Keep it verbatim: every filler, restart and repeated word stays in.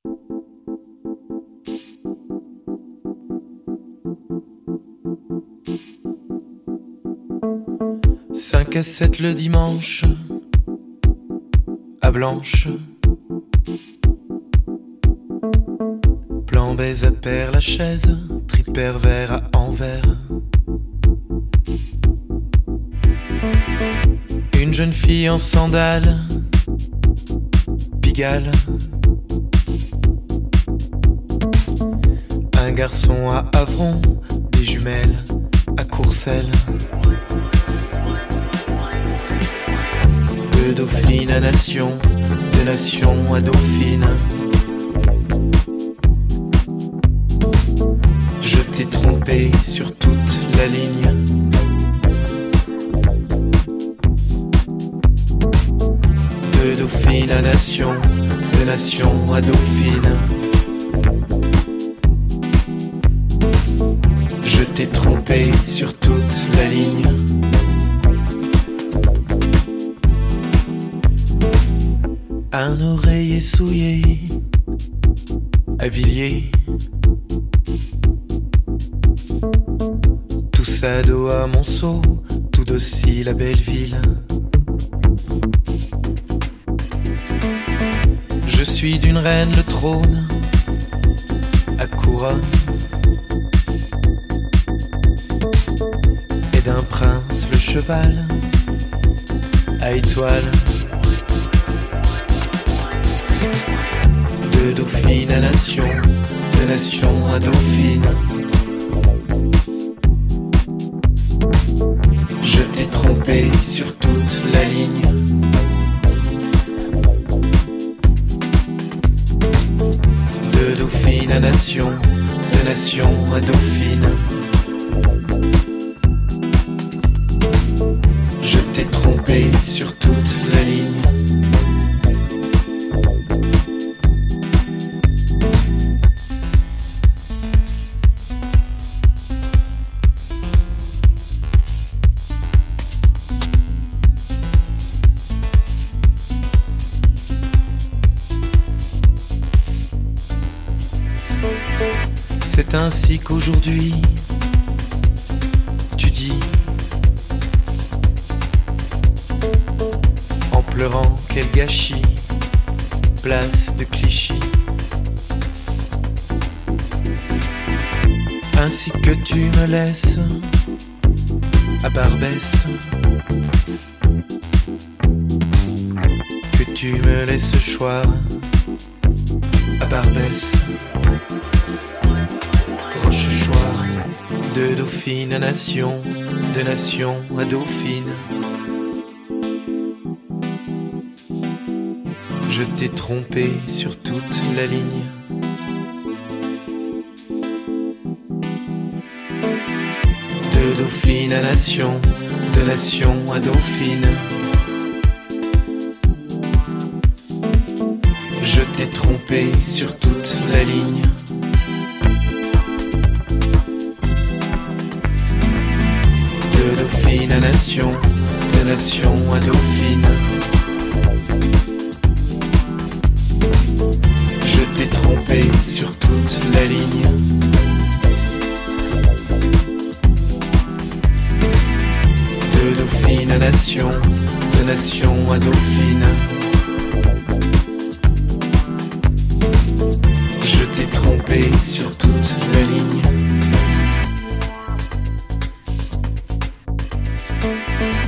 Cinq à sept le dimanche, à Blanche. Plan baise à Père Lachaise, trip pervers à Anvers. Une jeune fille en sandales, Pigalle. Un garçon à Avron, des jumelles à Courcelles. De Dauphine à Nation, de Nation à Dauphine. Je t'ai trompé sur toute la ligne. De Dauphine à Nation, de Nation à Dauphine. Je t'ai trompé sur toute la ligne. Un oreiller souillé à Villiers. Tout ça dos à Monceau, tout docile à Belleville. Je suis d'une reine le trône à couronne et d'un prince le cheval à étoile. De Dauphine à Nation, de Nation à Dauphine. Je t'ai trompé sur toute la ligne. De Dauphine à Nation, de Nation à Dauphine. Je t'ai trompé sur toute la ligne. C'est ainsi qu'aujourd'hui, tu dis, en pleurant quel gâchis, place de Clichy. Ainsi que tu me laisses à Barbès, que tu me laisses choir à Barbès. Rochechouart, de Dauphine à Nation, de Nation à Dauphine. Je t'ai trompé sur toute la ligne. De Dauphine à Nation, de Nation à Dauphine. Je t'ai trompé sur toute la ligne. De Dauphine à Nation, de Nation à Dauphine. Je t'ai trompé sur toute la ligne. De Dauphine à Nation, de Nation à Dauphine. Je t'ai trompé sur toute la ligne.